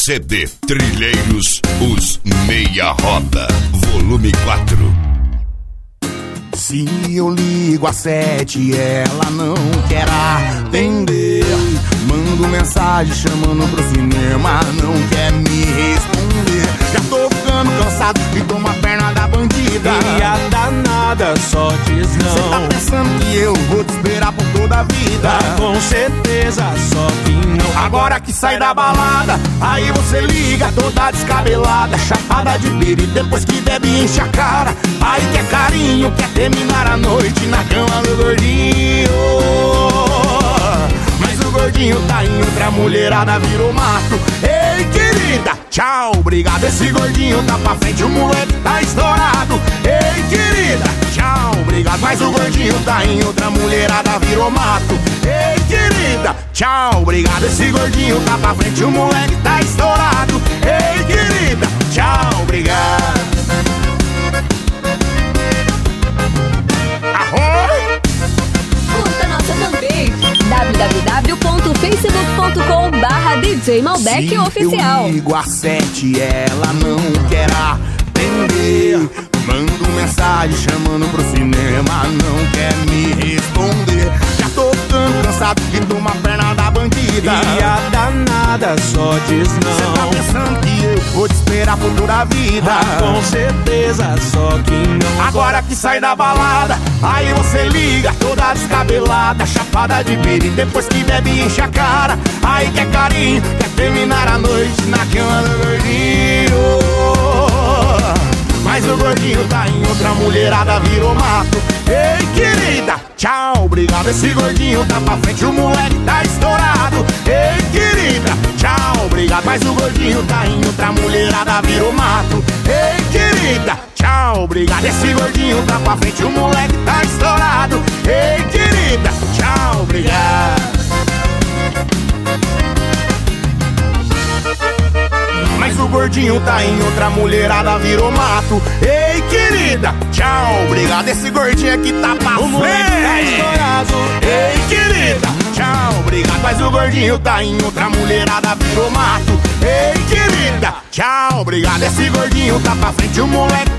CD Trilheiros, os Meia Roda, volume 4. Se eu ligo às 7, ela não quer atender. Mando mensagem chamando pro cinema, não quer me responder. Já tô ficando cansado e tomo a perna da bandida. E a danada só diz não. Cê tá pensando que eu vou te esperar por toda a vida? Com certeza, só que não. Agora que sai da balada, aí você liga toda descabelada, chapada de pira, e depois que bebe enche a cara. Aí quer carinho, quer terminar a noite na cama do gordinho. Mas o gordinho tá em outra, mulherada virou mato. Ei, querida, tchau, obrigado. Esse gordinho tá pra frente, o moleque tá estourado. Ei, querida, tchau, obrigado. Mas o gordinho tá em outra, mulherada virou mato. Ei, querida, tchau, obrigado. Esse gordinho tá pra frente, o moleque tá estourado. Ei, querida, tchau, obrigado. Curta nossa fanpage www.facebook.com/DJ Malbec Oficial. Eu ligo às 7, ela não quer atender. Mando mensagem chamando pro cinema, não quer me responder. Já tô ficando cansado de tomar perna da bandida. E a danada só diz não. Cê tá pensando que eu vou te esperar por toda a vida? Com certeza, só que não. Agora que sai da balada, aí você liga toda descabelada, chapada de pira, e depois que bebe enche a cara. Aí quer carinho, quer terminar a noite na cama do gordinho. Mas o gordinho tá em outra, mulherada virou mato. Ei, querida, tchau, obrigado. Esse gordinho tá pra frente, o moleque tá estourado. Ei, querida, tchau, obrigado. Mas o gordinho tá em outra, mulherada virou mato. Ei, querida, tchau, obrigado. Esse gordinho tá pra frente, o moleque tá estourado. Ei, querida, tchau, obrigado. Mas o gordinho tá em outra, mulherada virou mato. Ei, querida, tchau, obrigado. Esse gordinho aqui tá pra frente, o moleque tá estourado. Ei, querida, tchau, obrigado. Mas o gordinho tá em outra, mulherada virou mato. Ei, querida, tchau, obrigado. Esse gordinho tá pra frente, o moleque